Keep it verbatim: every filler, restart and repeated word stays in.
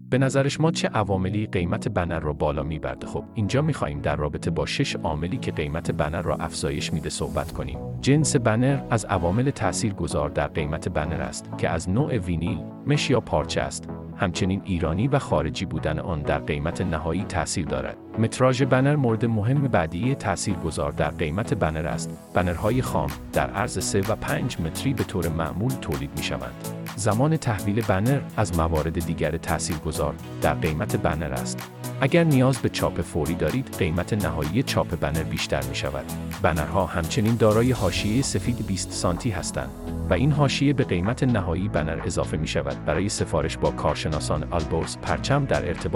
به نظر شما چه عواملی قیمت بنر را بالا میبرده؟ خب اینجا میخوایم در رابطه با شش عاملی که قیمت بنر را افزایش میده صحبت کنیم. جنس بنر از عوامل تاثیرگذار در قیمت بنر است که از نوع وینیل، مش یا پارچه است. همچنین ایرانی و خارجی بودن آن در قیمت نهایی تاثیر دارد. متراژ بنر مورد مهم بعدی تاثیرگذار در قیمت بنر است. بنرهای خام در عرض سه و پنج متری به طور معمول تولید میشوند. زمان تحویل بنر از موارد دیگر تاثیرگذار در قیمت بنر است. اگر نیاز به چاپ فوری دارید، قیمت نهایی چاپ بنر بیشتر می شود. بنرها همچنین دارای حاشیه سفید بیست سانتی هستند و این حاشیه به قیمت نهایی بنر اضافه می شود. برای سفارش با کارشناسان آلبورس پرچم در ارتباط